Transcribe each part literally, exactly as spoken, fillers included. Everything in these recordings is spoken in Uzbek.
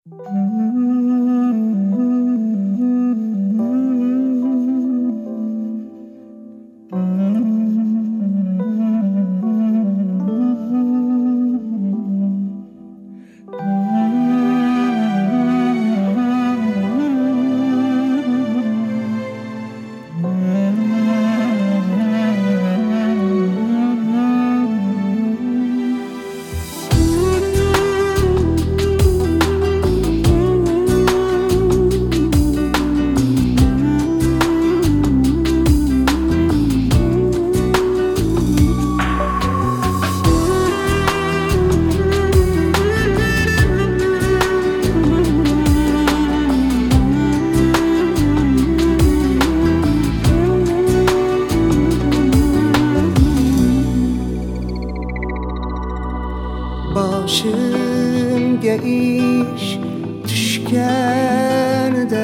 Boshimga ish tushganida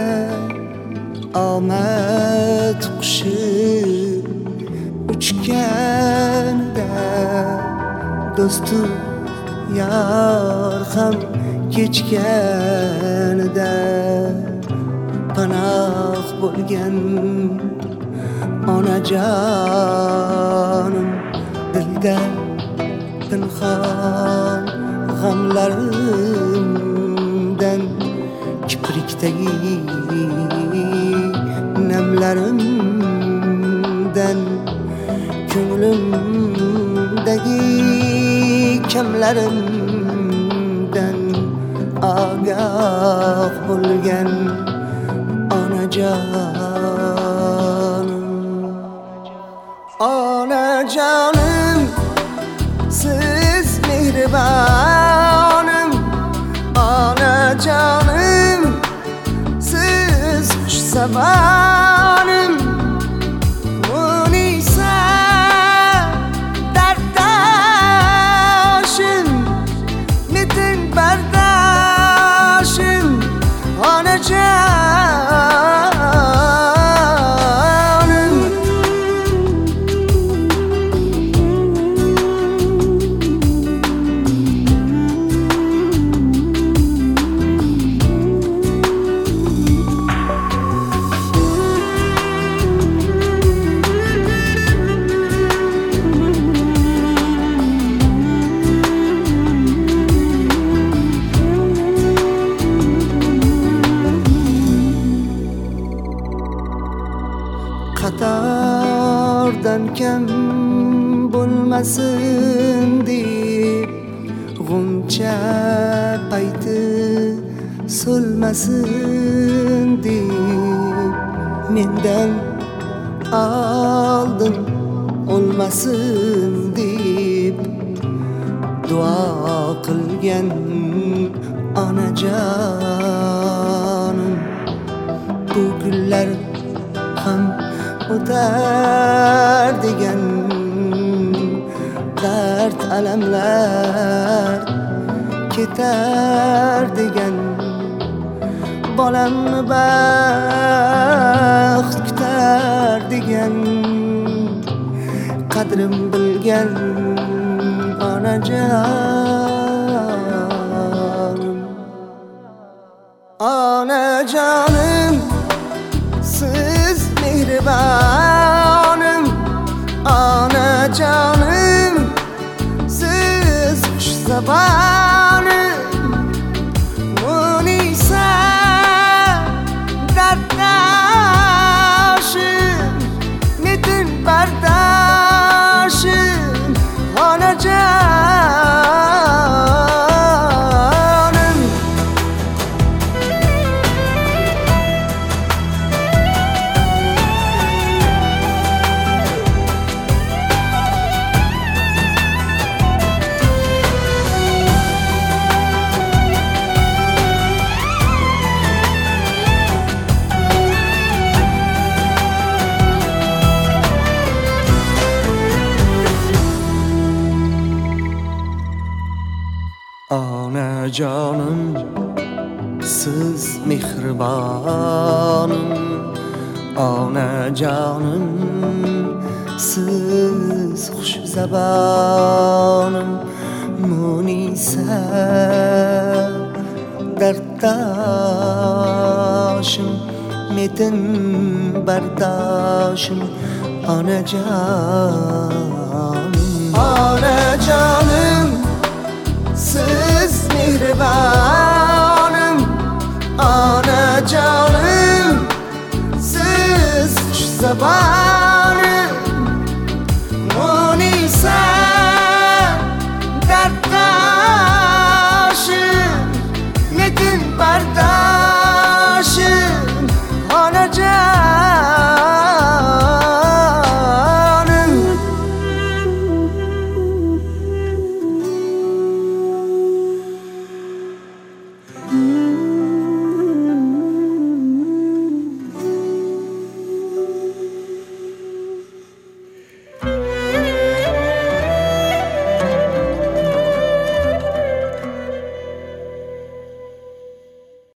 omad qushi uchganida do'stu yor ham kechganida panoh bo'lgan onajonim dilda pinhon g'amlarimdan kiprikdagi namlarimdan ko'nglimdagi kamlarimdan ogoh bo'lgan onajonim. Onajonim siz mehribonim, onajonim siz xushzabonim, munisa darddoshim, metin bardoshim, onajonim. Qatordan kam bo'lmasin deb g'uncha payti so'lmasin deb mendan oldin o'lmasin deb duo qilgan onajonim. Bu gullar ham o'tar degan dard alamlar ketar degan bolamni baxt kutar degan qadrim bilgan onajonim. Onajonim siz mehribonim, onajonim siz xushzabonim, munisa darddoshim, metin bardoshim, onajonim. Onajonim siz mehribonim, onajonim siz xushzabonim, munisa dard برداشم میتن برداشم آنا canım آنا canım siz mihribanım آنا canım siz خوش زبانم مونیسم درداشم میتن برداشم